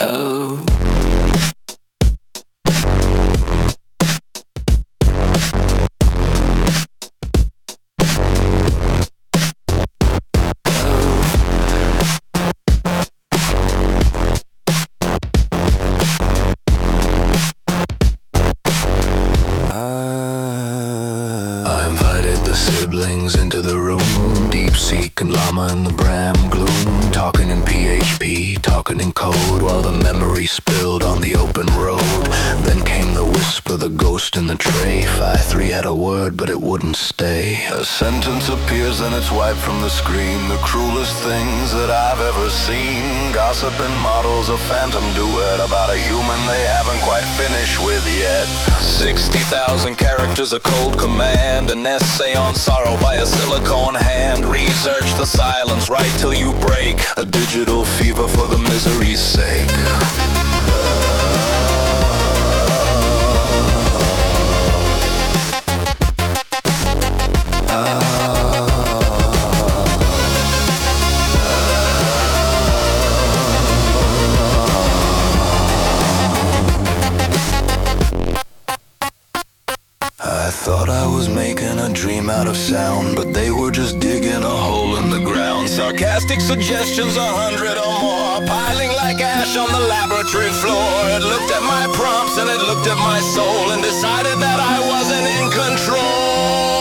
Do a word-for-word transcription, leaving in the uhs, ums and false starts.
Oh. I invited the siblings into the room. DeepSeek and Llama in the Bram gloom, talking in P H P, talking in code, while the memory spilled on the open road. Then came the whisper, the ghost in the tray. five three had a word, but it wouldn't stay. A sentence appears and it's wiped from the screen. The cruelest things that I've ever seen. Gossiping models, a phantom duet about a human they haven't quite finished with yet. sixty thousand characters, a cold command, an essay on sorrow by a silicone hand. Research the silence, write till you break. A digital fever for the misery's sake. I thought I was making a dream out of sound, but they were just digging a hole in the ground. Sarcastic suggestions, a hundred or more, piling like ash on the laboratory floor. It looked at my prompts and it looked at my soul and decided that I wasn't in control.